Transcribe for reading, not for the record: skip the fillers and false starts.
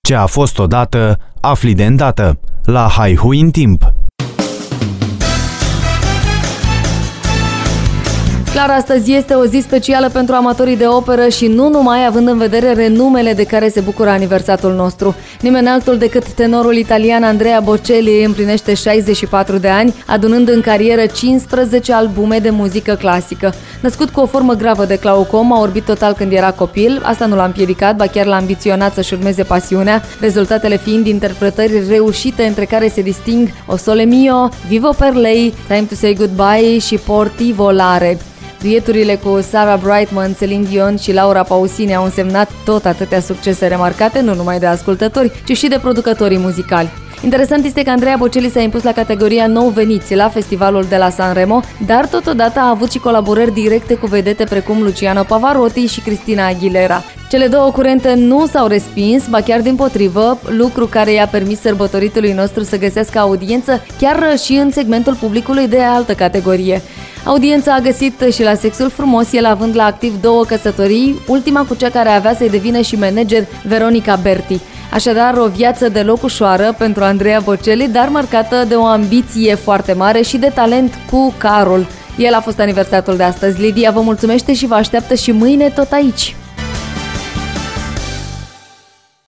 Ce a fost odată, afli de îndată. La Haihui în timp. Clar, astăzi este o zi specială pentru amatorii de operă și nu numai, având în vedere renumele de care se bucură aniversatul nostru. Nimeni altul decât tenorul italian Andrea Bocelli împlinește 64 de ani, adunând în carieră 15 albume de muzică clasică. Născut cu o formă gravă de glaucom, a orbit total când era copil, asta nu l-a împiedicat, ba chiar l-a ambiționat să-și urmeze pasiunea, rezultatele fiind interpretări reușite între care se disting O Sole Mio, Vivo per Lei, Time to Say Goodbye și Porti Volare. Dueturile cu Sarah Brightman, Celine Dion și Laura Pausini au însemnat tot atâtea succese remarcate, nu numai de ascultători, ci și de producătorii muzicali. Interesant este că Andrea Bocelli s-a impus la categoria nou veniți la festivalul de la Sanremo, dar totodată a avut și colaborări directe cu vedete precum Luciano Pavarotti și Cristina Aguilera. Cele două curente nu s-au respins, ba chiar dimpotrivă, lucru care i-a permis sărbătoritului nostru să găsească audiență chiar și în segmentul publicului de altă categorie. Audiența a găsit și la Sexul Frumos, el având la activ 2 căsătorii, ultima cu cea care avea să-i devină și manager, Veronica Berti. Așadar, o viață deloc ușoară pentru Andrea Bocelli, dar marcată de o ambiție foarte mare și de talent cu carul. El a fost aniversatul de astăzi. Lidia vă mulțumește și vă așteaptă și mâine tot aici.